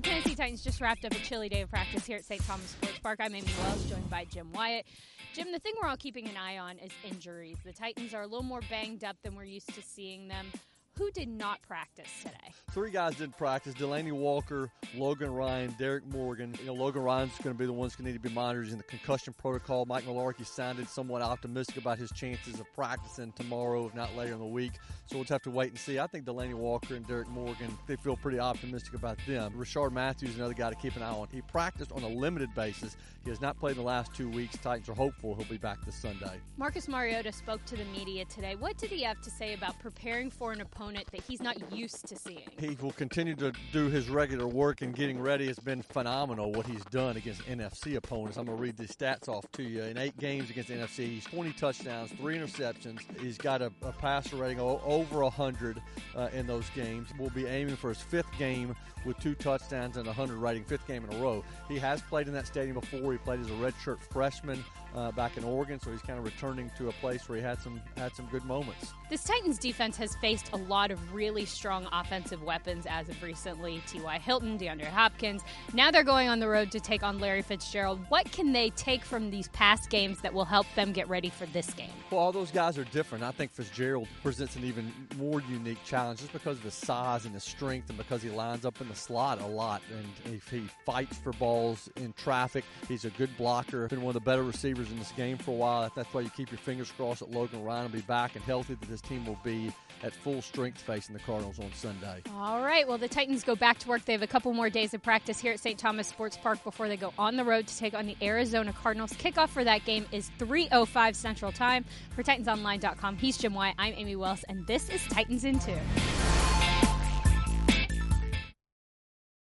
Tennessee Titans just wrapped up a chilly day of practice here at St. Thomas Sports Park. I'm Amy Wells, joined by Jim Wyatt. Jim, the thing we're all keeping an eye on is injuries. The Titans are a little more banged up than we're used to seeing them. Who did not practice today? 3 guys didn't practice: Delanie Walker, Logan Ryan, Derek Morgan. Logan Ryan's going to be the one that's going to need to be monitored in the concussion protocol. Mike Mularkey sounded somewhat optimistic about his chances of practicing tomorrow, if not later in the week. So we'll just have to wait and see. I think Delanie Walker and Derek Morgan, they feel pretty optimistic about them. Rashard Matthews is another guy to keep an eye on. He practiced on a limited basis. He has not played in the last 2 weeks. Titans are hopeful he'll be back this Sunday. Marcus Mariota spoke to the media today. What did he have to say about preparing for an opponent that he's not used to seeing? He will continue to do his regular work, and getting ready has been phenomenal what he's done against NFC opponents. I'm going to read the stats off to you. In 8 games against NFC, he's 20 touchdowns, 3 interceptions. He's got a passer rating over 100 in those games. We'll be aiming for his 5th game with 2 touchdowns and 100 rating, 5th game in a row. He has played in that stadium before. He played as a redshirt freshman back in Oregon, so he's kind of returning to a place where he had some good moments. This Titans defense has faced a lot of really strong offensive weapons as of recently. T.Y. Hilton, DeAndre Hopkins. Now they're going on the road to take on Larry Fitzgerald. What can they take from these past games that will help them get ready for this game? Well, all those guys are different. I think Fitzgerald presents an even more unique challenge just because of his size and his strength, and because he lines up in the slot a lot, and he fights for balls in traffic. He's a good blocker. Been one of the better receivers in this game for a while. That's why you keep your fingers crossed that Logan Ryan will be back and healthy, that this team will be at full strength facing the Cardinals on Sunday. All right. Well, the Titans go back to work. They have a couple more days of practice here at St. Thomas Sports Park before they go on the road to take on the Arizona Cardinals. Kickoff for that game is 3:05 Central Time. For TitansOnline.com, he's Jim Wyatt. I'm Amy Wells, and this is Titans in 2.